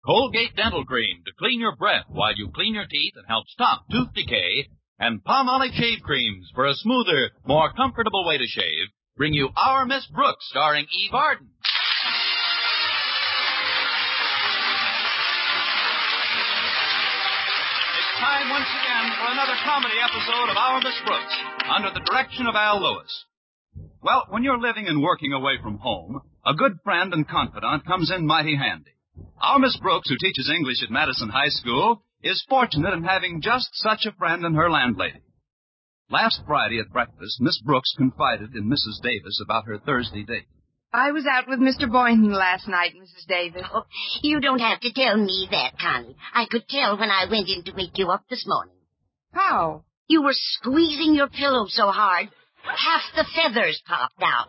Colgate Dental Cream to clean your breath while you clean your teeth and help stop tooth decay, and Palmolive Shave Creams for a smoother, more comfortable way to shave, bring you Our Miss Brooks, starring Eve Arden. It's time once again for another comedy episode of Our Miss Brooks, under the direction of Al Lewis. Well, when you're living and working away from home, a good friend and confidant comes in mighty handy. Our Miss Brooks, who teaches English at Madison High School, is fortunate in having just such a friend in her landlady. Last Friday at breakfast, Miss Brooks confided in Mrs. Davis about her Thursday date. I was out with Mr. Boynton last night, Mrs. Davis. Oh, you don't have to tell me that, Connie. I could tell when I went in to wake you up this morning. How? You were squeezing your pillow so hard, half the feathers popped out.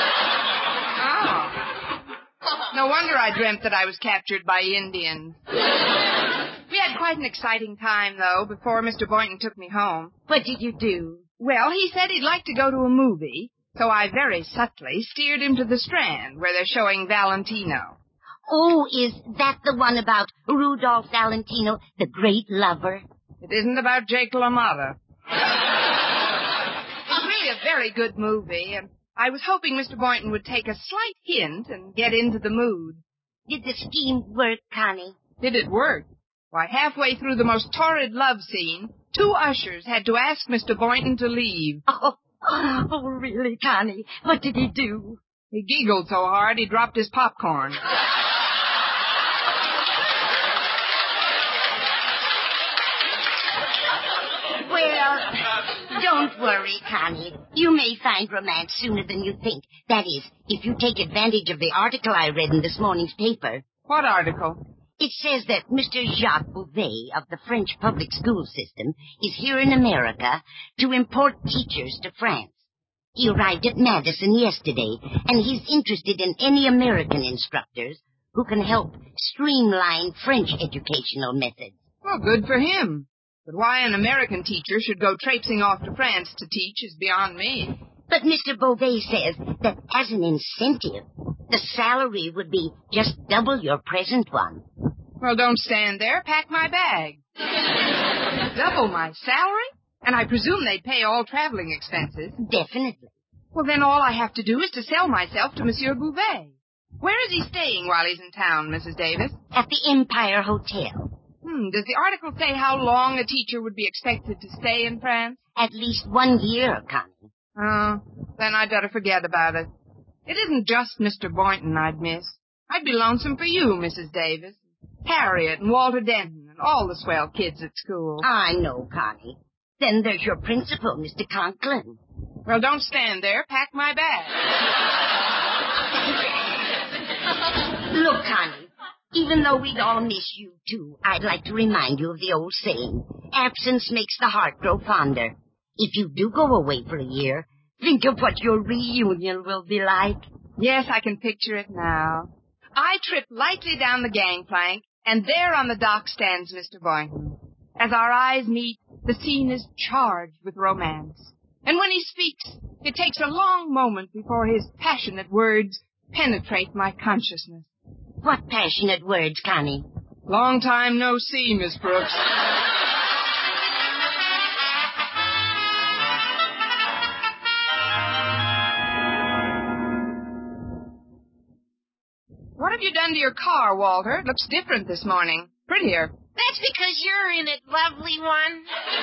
Oh. No wonder I dreamt that I was captured by Indians. We had quite an exciting time, though, before Mr. Boynton took me home. What did you do? Well, he said he'd like to go to a movie, so I very subtly steered him to the Strand, where they're showing Valentino. Oh, is that the one about Rudolph Valentino, the great lover? It isn't about Jake LaMotta. It's really a very good movie, and I was hoping Mr. Boynton would take a slight hint and get into the mood. Did the scheme work, Connie? Did it work? Why, halfway through the most torrid love scene, 2 ushers had to ask Mr. Boynton to leave. Oh, really, Connie? What did he do? He giggled so hard he dropped his popcorn. Well, don't worry, Connie. You may find romance sooner than you think. That is, if you take advantage of the article I read in this morning's paper. What article? It says that Mr. Jacques Bouvet of the French public school system is here in America to import teachers to France. He arrived at Madison yesterday, and he's interested in any American instructors who can help streamline French educational methods. Well, good for him. But why an American teacher should go traipsing off to France to teach is beyond me. But Mr. Beauvais says that as an incentive, the salary would be just double your present one. Well, don't stand there. Pack my bag. Double my salary? And I presume they'd pay all traveling expenses. Definitely. Well, then all I have to do is to sell myself to Monsieur Bouvet. Where is he staying while he's in town, Mrs. Davis? At the Empire Hotel. Does the article say how long a teacher would be expected to stay in France? At least 1 year, Connie. Oh, then I'd better forget about it. It isn't just Mr. Boynton I'd miss. I'd be lonesome for you, Mrs. Davis. Harriet and Walter Denton and all the swell kids at school. I know, Connie. Then there's your principal, Mr. Conklin. Well, don't stand there. Pack my bag. Look, Connie, even though we'd all miss you, too, I'd like to remind you of the old saying, absence makes the heart grow fonder. If you do go away for a year, think of what your reunion will be like. Yes, I can picture it now. I trip lightly down the gangplank, and there on the dock stands Mr. Boynton. As our eyes meet, the scene is charged with romance. And when he speaks, it takes a long moment before his passionate words penetrate my consciousness. What passionate words, Connie? Long time no see, Miss Brooks. What have you done to your car, Walter? It looks different this morning. Prettier. That's because you're in it, lovely one.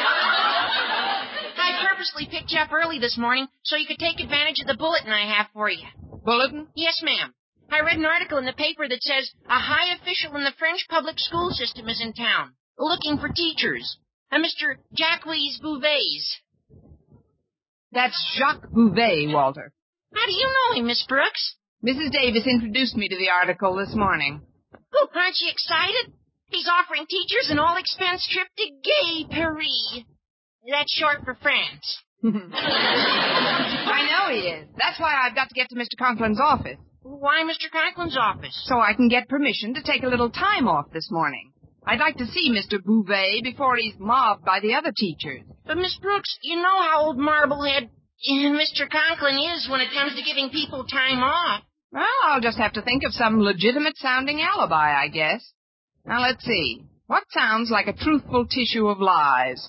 I purposely picked you up early this morning so you could take advantage of the bulletin I have for you. Bulletin? Yes, ma'am. I read an article in the paper that says a high official in the French public school system is in town, looking for teachers. A Mr. Jacques Bouvet. That's Jacques Bouvet, Walter. How do you know him, Miss Brooks? Mrs. Davis introduced me to the article this morning. Oh, aren't you excited? He's offering teachers an all-expense trip to Gay Paris. That's short for France. I know he is. That's why I've got to get to Mr. Conklin's office. Why Mr. Conklin's office? So I can get permission to take a little time off this morning. I'd like to see Mr. Bouvet before he's mobbed by the other teachers. But, Miss Brooks, you know how old Marblehead Mr. Conklin is when it comes to giving people time off. Well, I'll just have to think of some legitimate-sounding alibi, I guess. Now, let's see. What sounds like a truthful tissue of lies?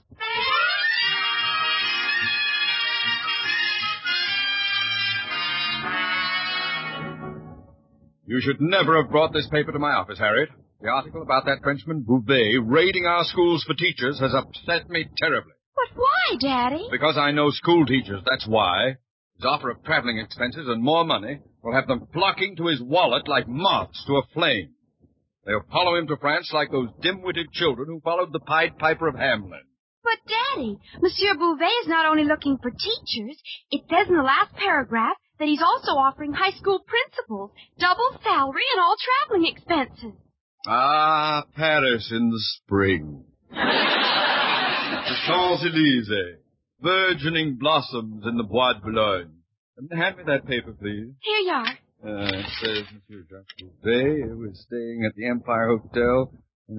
You should never have brought this paper to my office, Harriet. The article about that Frenchman Bouvet raiding our schools for teachers has upset me terribly. But why, Daddy? Because I know school teachers, that's why. His offer of traveling expenses and more money will have them flocking to his wallet like moths to a flame. They'll follow him to France like those dim-witted children who followed the Pied Piper of Hamelin. But, Daddy, Monsieur Bouvet is not only looking for teachers. It says in the last paragraph that he's also offering high school principals double salary and all traveling expenses. Ah, Paris in the spring. The Champs-Élysées. Burgeoning blossoms in the Bois de Boulogne. Hand me that paper, please. Here you are. It says Monsieur Jacques Bouvet was staying at the Empire Hotel.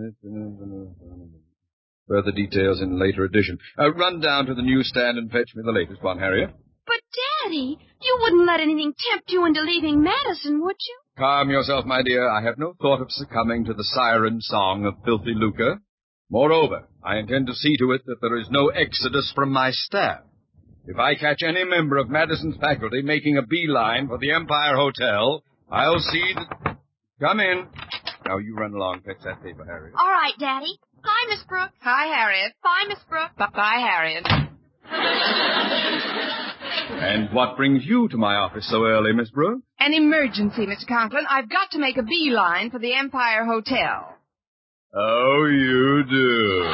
Further details in a later edition. Run down to the newsstand and fetch me the latest one, Harriet. But, Daddy, you wouldn't let anything tempt you into leaving Madison, would you? Calm yourself, my dear. I have no thought of succumbing to the siren song of filthy lucre. Moreover, I intend to see to it that there is no exodus from my staff. If I catch any member of Madison's faculty making a beeline for the Empire Hotel, I'll see that... Come in. Now you run along, fetch that paper, Harriet. All right, Daddy. Hi, Miss Brooks. Hi, Harriet. Bye, Miss Brooks. Bye, Harriet. And what brings you to my office so early, Miss Brooks? An emergency, Mr. Conklin. I've got to make a beeline for the Empire Hotel. Oh, you do.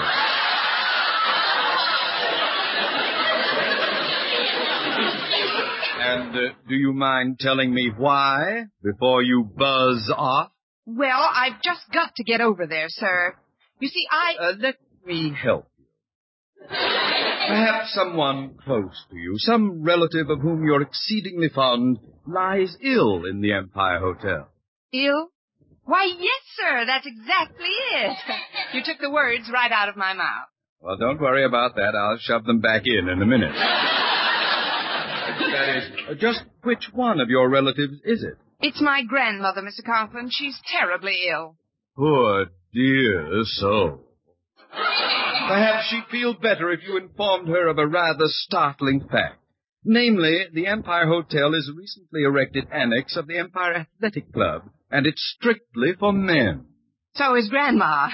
And do you mind telling me why before you buzz off? Well, I've just got to get over there, sir. You see, Let me help you. Perhaps someone close to you, some relative of whom you're exceedingly fond, lies ill in the Empire Hotel. Ill? Why, yes, sir, that's exactly it. You took the words right out of my mouth. Well, don't worry about that. I'll shove them back in a minute. That is, just which one of your relatives is it? It's my grandmother, Mr. Conklin. She's terribly ill. Poor dear soul. Perhaps she'd feel better if you informed her of a rather startling fact. Namely, the Empire Hotel is a recently erected annex of the Empire Athletic Club, and it's strictly for men. So is Grandma.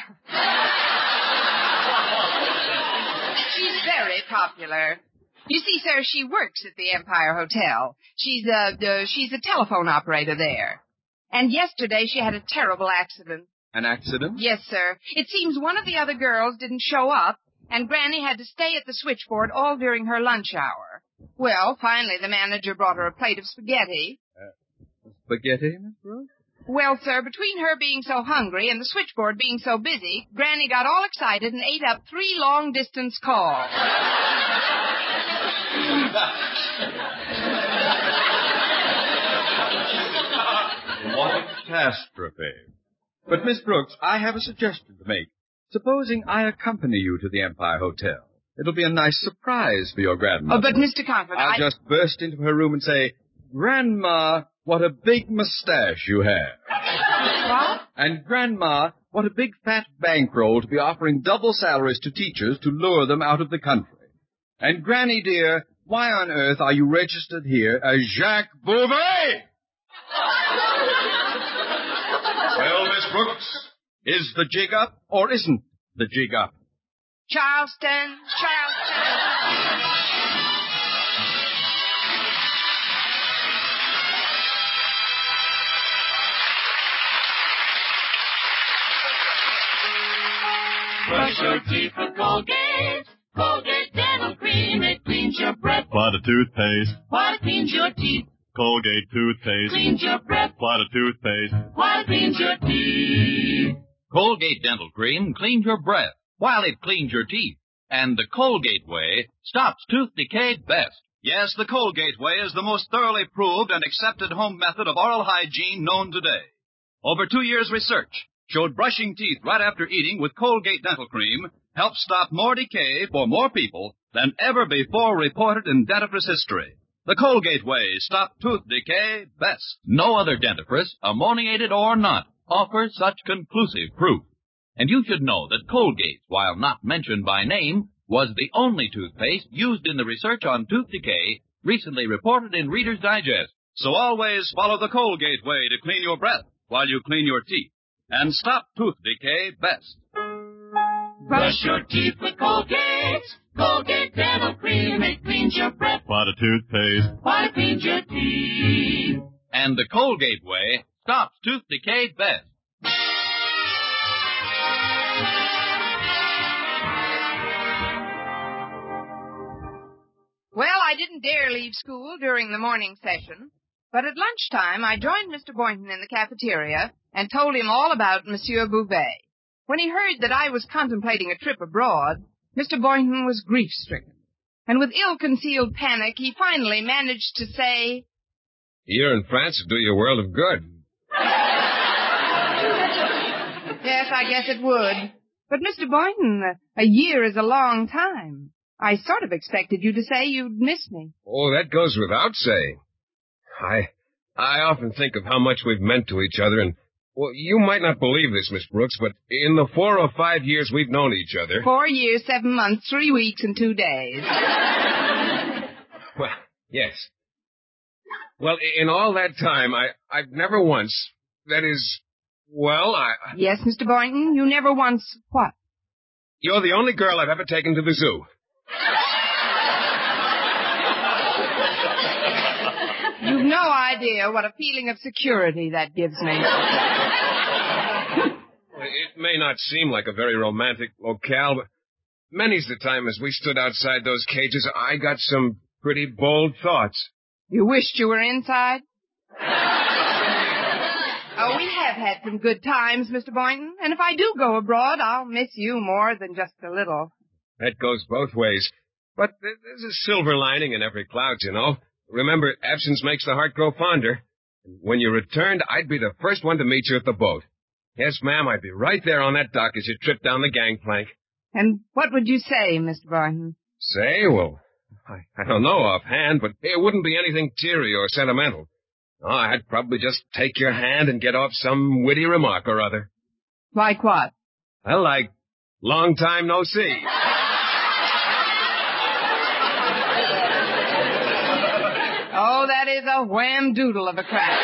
She's very popular. You see, sir, she works at the Empire Hotel. She's a telephone operator there. And yesterday she had a terrible accident. An accident? Yes, sir. It seems one of the other girls didn't show up, and Granny had to stay at the switchboard all during her lunch hour. Well, finally the manager brought her a plate of spaghetti. Spaghetti, Miss Brooks? Well, sir, between her being so hungry and the switchboard being so busy, Granny got all excited and ate up 3 long-distance calls. What a catastrophe. But, Miss Brooks, I have a suggestion to make. Supposing I accompany you to the Empire Hotel. It'll be a nice surprise for your grandmother. Oh, but, Mr. Conklin, I'll just burst into her room and say, Grandma, what a big mustache you have. What? And Grandma, what a big fat bankroll to be offering double salaries to teachers to lure them out of the country. And Granny, dear, why on earth are you registered here as Jacques Bouvet? Well, Miss Brooks, is the jig up or isn't the jig up? Charleston. Brush your teeth with Colgate. Colgate Dental Cream. It cleans your breath. What a toothpaste. While it cleans your teeth. Colgate toothpaste. Cleans your breath. What a toothpaste. While it cleans your teeth. Colgate Dental Cream cleans your breath while it cleans your teeth. And the Colgate way stops tooth decay best. Yes, the Colgate way is the most thoroughly proved and accepted home method of oral hygiene known today. Over 2 years' research showed brushing teeth right after eating with Colgate Dental Cream helps stop more decay for more people than ever before reported in dentifrice history. The Colgate way stops tooth decay best. No other dentifrice, ammoniated or not, offers such conclusive proof. And you should know that Colgate, while not mentioned by name, was the only toothpaste used in the research on tooth decay recently reported in Reader's Digest. So always follow the Colgate way to clean your breath while you clean your teeth. And stop tooth decay best. Brush your teeth with Colgate. Colgate Dental Cream. It cleans your breath Pot of toothpaste. while it cleans your teeth. And the Colgate way stops tooth decay best. Well, I didn't dare leave school during the morning session, but at lunchtime I joined Mr. Boynton in the cafeteria and told him all about Monsieur Bouvet. When he heard that I was contemplating a trip abroad, Mr. Boynton was grief-stricken. And with ill-concealed panic, he finally managed to say, Here in France would do you a world of good. Yes, I guess it would. But, Mr. Boynton, a year is a long time. I sort of expected you to say you'd miss me. Oh, that goes without saying. I often think of how much we've meant to each other, and, well, you might not believe this, Miss Brooks, but in the 4 or 5 years we've known each other... 4 years, 7 months, 3 weeks, and 2 days. Well, yes. Well, in all that time, I've never once, that is, well, Yes, Mr. Boynton, you never once what? You're the only girl I've ever taken to the zoo. You've no idea what a feeling of security that gives me. It may not seem like a very romantic locale, but many's the time as we stood outside those cages, I got some pretty bold thoughts. You wished you were inside? Oh, we have had some good times, Mr. Boynton, and if I do go abroad, I'll miss you more than just a little. That goes both ways. But there's a silver lining in every cloud, you know. Remember, absence makes the heart grow fonder. When you returned, I'd be the first one to meet you at the boat. Yes, ma'am, I'd be right there on that dock as you tripped down the gangplank. And what would you say, Mr. Boynton? Say? Well, I don't know offhand, but it wouldn't be anything teary or sentimental. Oh, I'd probably just take your hand and get off some witty remark or other. Like what? Well, like, long time no see. Oh, that is a wham-doodle of a crack.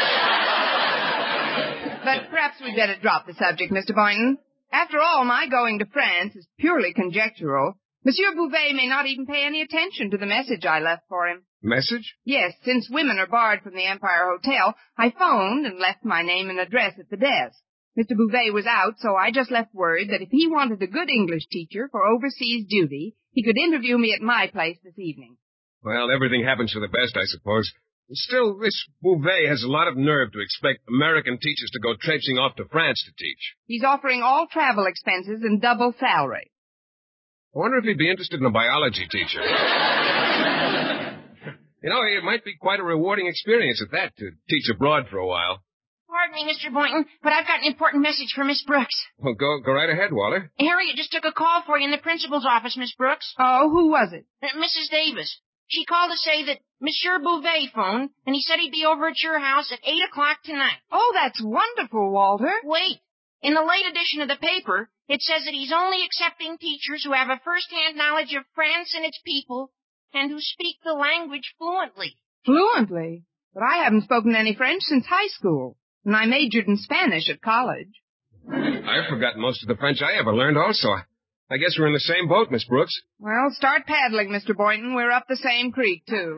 But perhaps we'd better drop the subject, Mr. Boynton. After all, my going to France is purely conjectural. Monsieur Bouvet may not even pay any attention to the message I left for him. Message? Yes, since women are barred from the Empire Hotel, I phoned and left my name and address at the desk. Mr. Bouvet was out, so I just left word that if he wanted a good English teacher for overseas duty, he could interview me at my place this evening. Well, everything happens for the best, I suppose. Still, this Bouvet has a lot of nerve to expect American teachers to go traipsing off to France to teach. He's offering all travel expenses and double salary. I wonder if he'd be interested in a biology teacher. You know, it might be quite a rewarding experience at that, to teach abroad for a while. Pardon me, Mr. Boynton, but I've got an important message for Miss Brooks. Well, go right ahead, Walter. Harriet just took a call for you in the principal's office, Miss Brooks. Oh, who was it? Mrs. Davis. She called to say that Monsieur Bouvet phoned, and he said he'd be over at your house at 8 o'clock tonight. Oh, that's wonderful, Walter. Wait. In the late edition of the paper, it says that he's only accepting teachers who have a first-hand knowledge of France and its people and who speak the language fluently. Fluently? But I haven't spoken any French since high school, and I majored in Spanish at college. I've forgotten most of the French I ever learned also. I guess we're in the same boat, Miss Brooks. Well, start paddling, Mr. Boynton. We're up the same creek, too.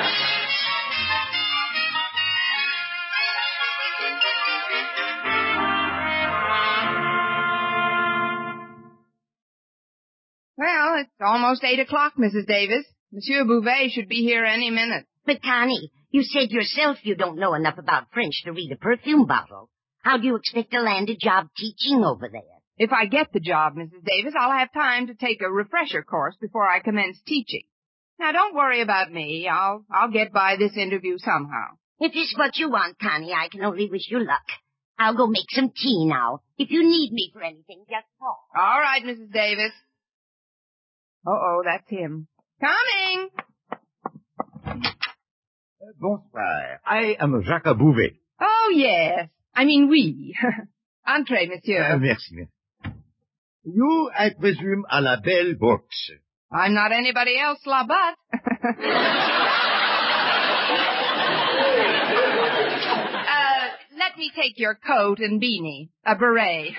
Well, it's almost 8 o'clock, Mrs. Davis. Monsieur Bouvet should be here any minute. But, Connie, you said yourself you don't know enough about French to read a perfume bottle. How do you expect to land a job teaching over there? If I get the job, Mrs. Davis, I'll have time to take a refresher course before I commence teaching. Now, don't worry about me. I'll get by this interview somehow. If it's what you want, Connie, I can only wish you luck. I'll go make some tea now. If you need me for anything, just call. All right, Mrs. Davis. Uh-oh, that's him. Coming! Bonsoir. I am Jacques Bouvet. Oh, yes. I mean, oui. Entrez, monsieur. Merci. You, I presume, are La Belle Brooks. I'm not anybody else, La Butte. Let me take your coat and beanie. A beret.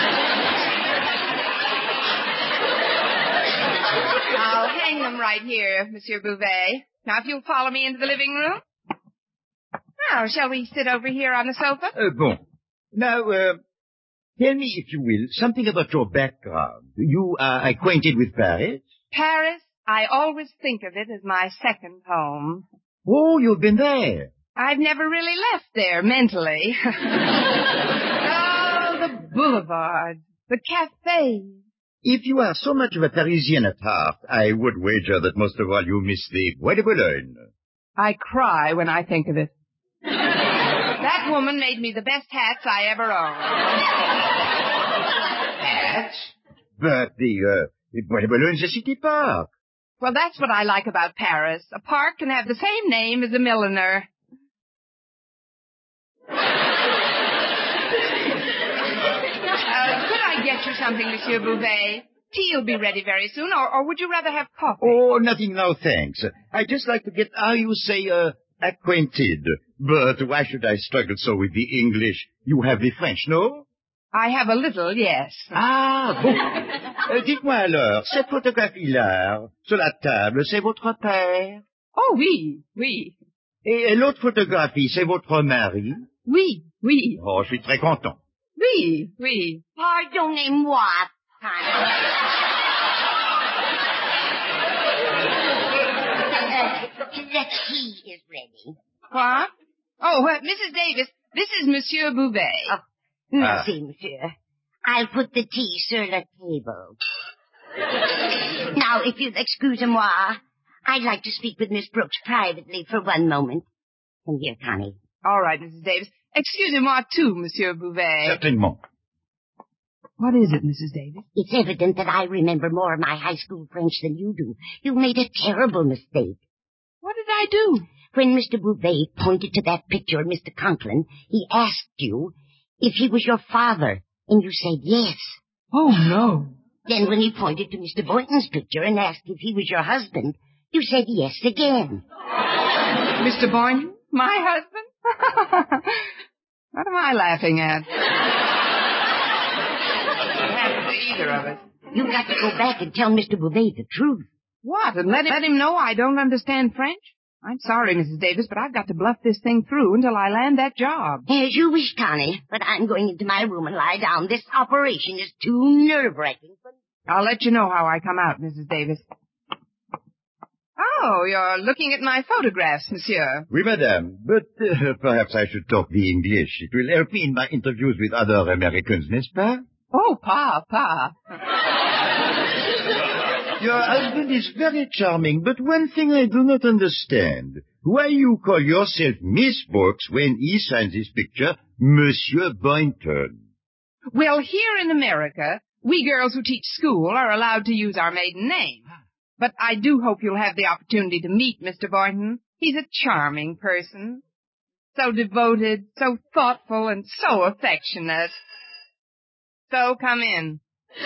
I'll hang them right here, Monsieur Bouvet. Now, if you'll follow me into the living room. Now, shall we sit over here on the sofa? Bon. Now, tell me, if you will, something about your background. You are acquainted with Paris? Paris? I always think of it as my second home. Oh, you've been there. I've never really left there mentally. Oh, the boulevards, the cafes. If you are so much of a Parisian at heart, I would wager that most of all you miss the Bois de Boulogne. I cry when I think of it. That woman made me the best hats I ever owned. Hats? But the Bois de Boulogne is a city park. Well, that's what I like about Paris. A park can have the same name as a milliner. Could I get you something, Monsieur Bouvet? Tea will be ready very soon, or would you rather have coffee? Oh, nothing now, thanks. I just like to get, how you say, acquainted. But why should I struggle so with the English? You have the French, no? I have a little, yes. Ah, bon. Dites-moi alors, cette photographie-là, sur la table, c'est votre père? Oh, oui, oui. Et l'autre photographie, c'est votre mari? Oui, oui. Oh, je suis très content. Oui, oui. Pardonnez-moi, the tea is ready. What? Oh, Mrs. Davis, this is Monsieur Bouvet. Oh, merci, monsieur. I'll put the tea sur la table. Now, if you'll excuse-moi, I'd like to speak with Miss Brooks privately for one moment. Come here, Connie. All right, Mrs. Davis. Excusez-moi, too, Monsieur Bouvet. Certainement. What is it, Mrs. Davis? It's evident that I remember more of my high school French than you do. You made a terrible mistake. What did I do? When Mr. Bouvet pointed to that picture of Mr. Conklin, he asked you if he was your father, and you said yes. Oh, no. Then when he pointed to Mr. Boynton's picture and asked if he was your husband, you said yes again. Mr. Boynton? My husband? What am I laughing at? It happened to either of us. You've got to go back and tell Mr. Bouvet the truth. What, and let him know I don't understand French? I'm sorry, Mrs. Davis, but I've got to bluff this thing through until I land that job. As you wish, Connie, but I'm going into my room and lie down. This operation is too nerve-wracking. I'll let you know how I come out, Mrs. Davis. Oh, you're looking at my photographs, monsieur. Oui, madame, but perhaps I should talk the English. It will help me in my interviews with other Americans, n'est-ce pas? Oh, pa. Your husband is very charming, but one thing I do not understand. Why you call yourself Miss Brooks when he signs his picture Monsieur Boynton? Well, here in America, we girls who teach school are allowed to use our maiden name. But I do hope you'll have the opportunity to meet Mr. Boynton. He's a charming person. So devoted, so thoughtful, and so affectionate. So come in.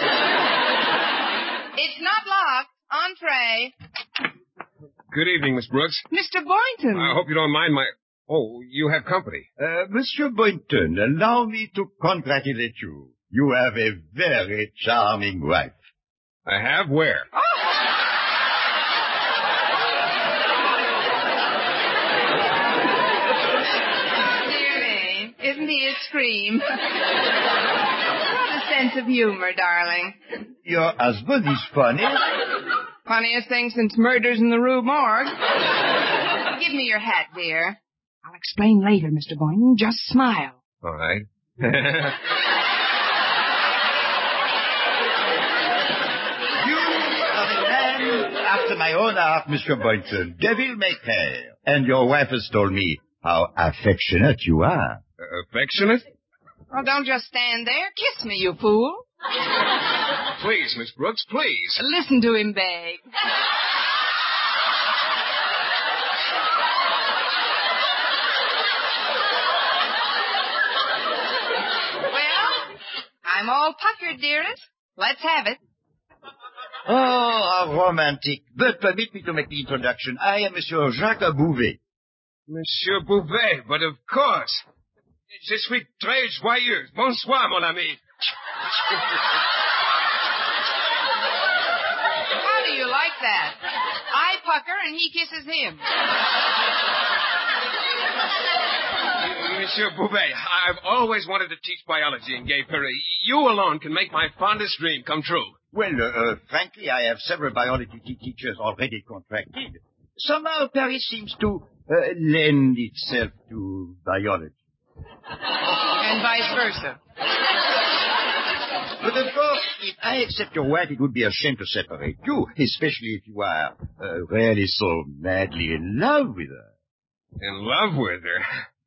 It's not locked. Entree. Good evening, Miss Brooks. Mr. Boynton. I hope you don't mind my... Oh, you have company. Monsieur Boynton, allow me to congratulate you. You have a very charming wife. I have? Where? Oh. Dear me. Isn't he a scream? What a sense of humor, darling. Your husband is funny. Funniest thing since murders in the Rue Morgue. Give me your hat, dear. I'll explain later, Mr. Boynton. Just smile. All right. You are a man after my own heart, Mr. Boynton. Devil may care. And your wife has told me how affectionate you are. Affectionate? Well, don't just stand there. Kiss me, you fool. Please, Miss Brooks, please. Listen to him beg. Well, I'm all puckered, dearest. Let's have it. Oh, how romantic. But permit me to make the introduction. I am Monsieur Jacques Bouvet. Monsieur Bouvet, but of course. Je suis très joyeux. Bonsoir, mon ami. How do you like that? I pucker and he kisses him. Monsieur Bouvet, I've always wanted to teach biology in Gay Paris. You alone can make my fondest dream come true. Well, frankly, I have several biology teachers already contracted. Somehow Paris seems to lend itself to biology. And vice versa. But of course, if I accept your wife, it would be a shame to separate you, especially if you are really so madly in love with her. In love with her?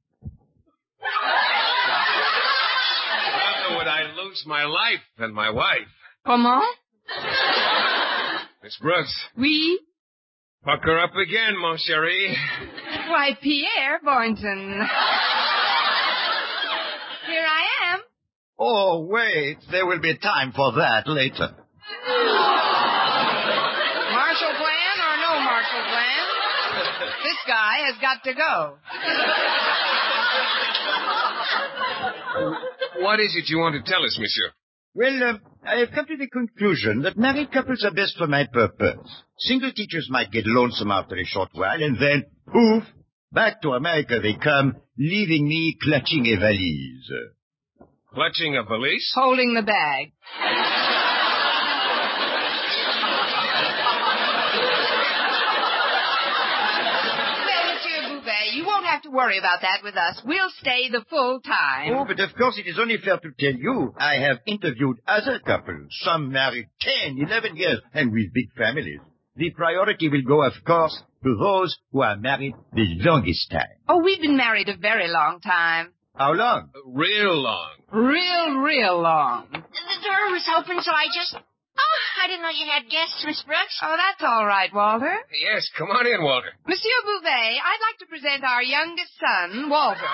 Rather would I lose my life than my wife. Comment? Miss Brooks. Oui? Pucker up again, mon chéri. Why, Pierre Boynton. Here I am. Oh, wait. There will be time for that later. Marshall Plan or no Marshall Plan? This guy has got to go. What is it you want to tell us, monsieur? Well, I have come to the conclusion that married couples are best for my purpose. Single teachers might get lonesome after a short while, and then, poof, back to America they come, leaving me clutching a valise. Clutching a valise? Holding the bag. You won't have to worry about that with us. We'll stay the full time. Oh, but of course it is only fair to tell you I have interviewed other couples, some married 10, 11 years, and with big families. The priority will go, of course, to those who are married the longest time. Oh, we've been married a very long time. How long? Real long. Real long. The door was open, so I just... Oh, I didn't know you had guests, Miss Brooks. Oh, that's all right, Walter. Yes, come on in, Walter. Monsieur Bouvet, I'd like to present our youngest son, Walter.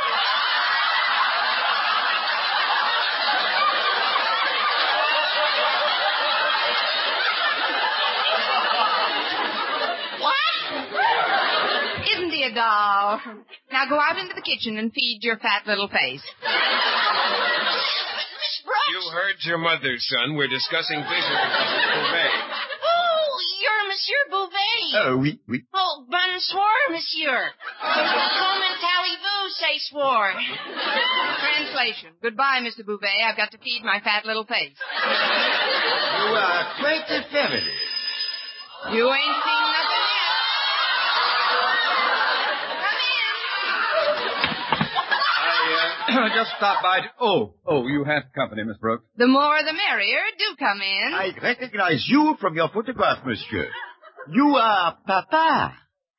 What? Isn't he a doll? Now go out into the kitchen and feed your fat little face. You heard your mother, son. We're discussing business with Mr. Bouvet. Oh, you're Monsieur Bouvet. Oui. Oh, bonsoir, monsieur. Comment allez-vous, say swore. Translation. Goodbye, Mr. Bouvet. I've got to feed my fat little face. You are quite a family. You ain't seen nothing yet. I just stopped by to... Oh, you have company, Miss Brooks. The more the merrier. Do come in. I recognize you from your photograph, monsieur. You are Papa.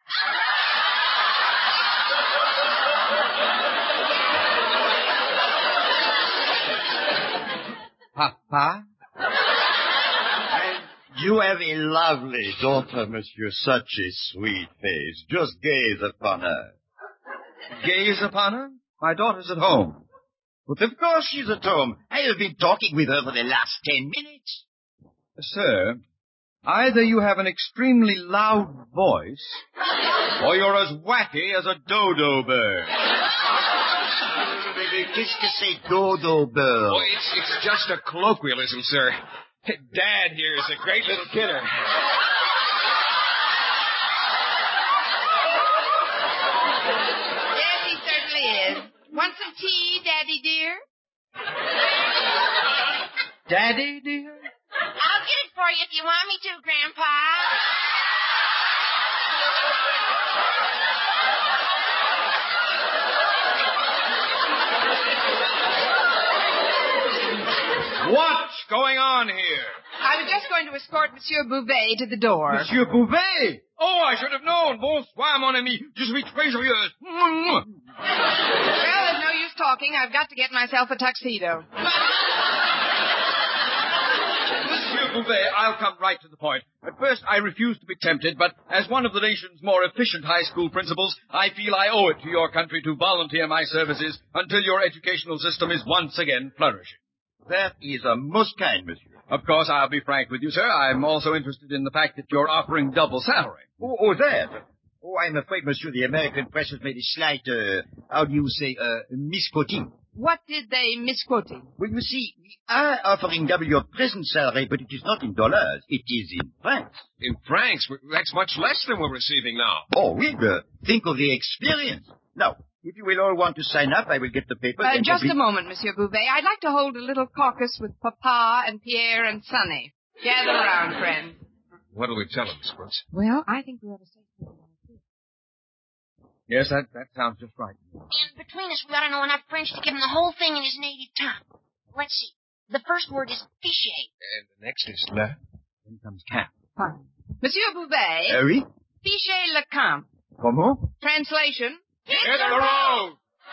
Papa? And you have a lovely daughter, monsieur. Such a sweet face. Just gaze upon her. Gaze upon her? My daughter's at home. But of course she's at home. I have been talking with her for the last 10 minutes. Sir, either you have an extremely loud voice, or you're as wacky as a dodo bird. Qu'est-ce que c'est dodo bird? Oh, it's just a colloquialism, sir. Dad here is a great little kidder. Yes, he certainly is. Want some tea, Daddy dear? Daddy, dear? I'll get it for you if you want me to, Grandpa. What's going on here? I was just going to escort Monsieur Bouvet to the door. Monsieur Bouvet! Oh, I should have known. Bonsoir, mon ami. Je suis très joyeuse. Well, there's no use talking. I've got to get myself a tuxedo. Monsieur Bouvet, I'll come right to the point. At first, I refused to be tempted, but as one of the nation's more efficient high school principals, I feel I owe it to your country to volunteer my services until your educational system is once again flourishing. That is most kind, monsieur. Of course, I'll be frank with you, sir. I'm also interested in the fact that you're offering double salary. Oh, that? Oh, I'm afraid, monsieur, the American press has made a slight, misquoting. What did they misquote him? Well, you see, we are offering double your present salary, but it is not in dollars. It is in francs. In francs? That's much less than we're receiving now. Oh, oui, think of the experience. Now, if you will all want to sign up, I will get the papers. Just a moment, Monsieur Bouvet. I'd like to hold a little caucus with Papa and Pierre and Sonny. Gather around, friends. What'll we tell him, Miss Brooks? Well, I think we ought to say something. Yes, that sounds just right. And between us, we ought to know enough French to give him the whole thing in his native tongue. Let's see. The first word is fichier. And the next is le. Then comes camp. Fine. Monsieur Bouvet. Oui? Fichez le camp. Comment? Translation. Hit the road!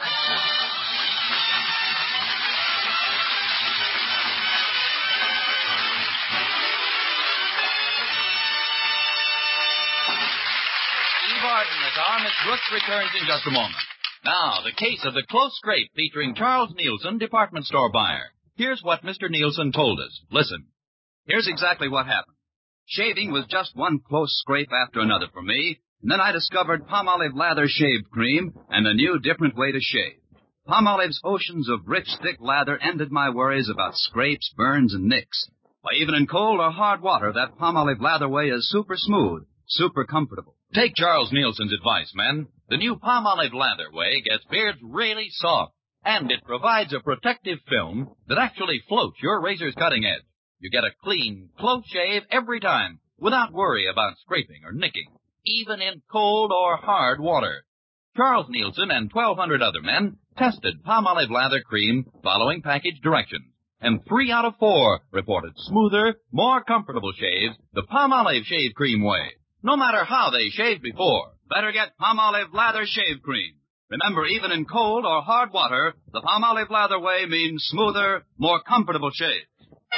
Eve Arden as our Miss Brooks returns in just a moment. Now, the case of the close scrape featuring Charles Nielsen, department store buyer. Here's what Mr. Nielsen told us. Listen. Here's exactly what happened. Shaving was just one close scrape after another for me, and then I discovered Palmolive Lather Shave Cream and a new, different way to shave. Palmolive's oceans of rich, thick lather ended my worries about scrapes, burns, and nicks. Why, even in cold or hard water, that Palmolive Lather way is super smooth, super comfortable. Take Charles Nielsen's advice, men. The new Palmolive Lather way gets beards really soft, and it provides a protective film that actually floats your razor's cutting edge. You get a clean, close shave every time, without worry about scraping or nicking, even in cold or hard water. Charles Nielsen and 1,200 other men tested Palmolive Lather Cream following package directions, and 3 out of 4 reported smoother, more comfortable shaves the Palmolive Shave Cream way. No matter how they shaved before, better get Palmolive Lather Shave Cream. Remember, even in cold or hard water, the Palmolive Lather way means smoother, more comfortable shaves.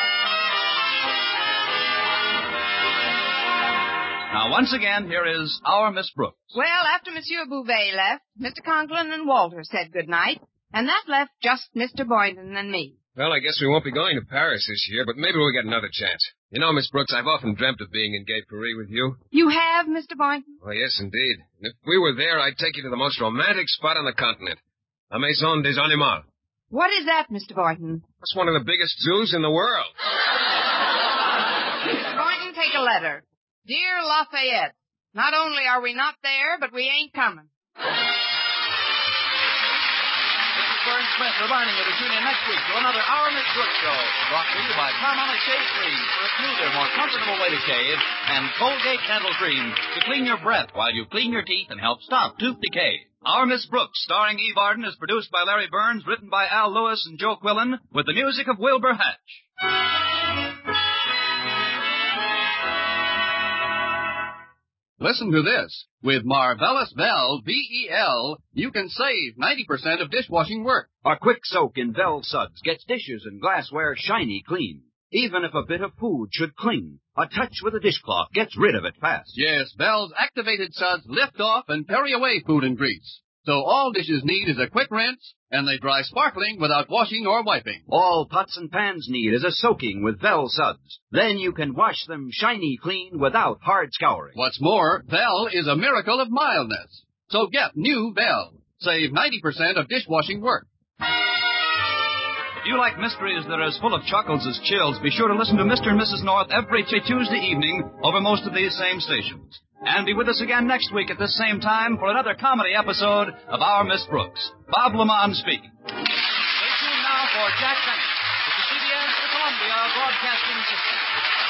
Now, once again, here is our Miss Brooks. Well, after Monsieur Bouvet left, Mr. Conklin and Walter said good night, and that left just Mr. Boynton and me. Well, I guess we won't be going to Paris this year, but maybe we'll get another chance. You know, Miss Brooks, I've often dreamt of being in Gay Paris with you. You have, Mr. Boynton? Oh, yes, indeed. And if we were there, I'd take you to the most romantic spot on the continent. La Maison des Animaux. What is that, Mr. Boynton? That's one of the biggest zoos in the world. Mr. Boynton, take a letter. Dear Lafayette, not only are we not there, but we ain't coming. This is Vern Smith reminding you to tune in next week to another Our Miss Brooks show, brought to you by Palmolive Shave Cream for a smoother, more comfortable way to shave, and Colgate Dental Cream to clean your breath while you clean your teeth and help stop tooth decay. Our Miss Brooks, starring Eve Arden, is produced by Larry Burns, written by Al Lewis and Joe Quillen, with the music of Wilbur Hatch. Listen to this. With Marvelous Vel, V-E-L, you can save 90% of dishwashing work. A quick soak in Vel Suds gets dishes and glassware shiny clean. Even if a bit of food should cling, a touch with a dishcloth gets rid of it fast. Yes, Vel's activated suds lift off and carry away food and grease. So all dishes need is a quick rinse, and they dry sparkling without washing or wiping. All pots and pans need is a soaking with Vel Suds. Then you can wash them shiny clean without hard scouring. What's more, Vel is a miracle of mildness. So get new Vel. Save 90% of dishwashing work. If you like mysteries that are as full of chuckles as chills, be sure to listen to Mr. and Mrs. North every Tuesday evening over most of these same stations. And be with us again next week at this same time for another comedy episode of Our Miss Brooks. Bob Lamont speaking. Stay tuned now for Jack Benny with the CBS, the Columbia Broadcasting System.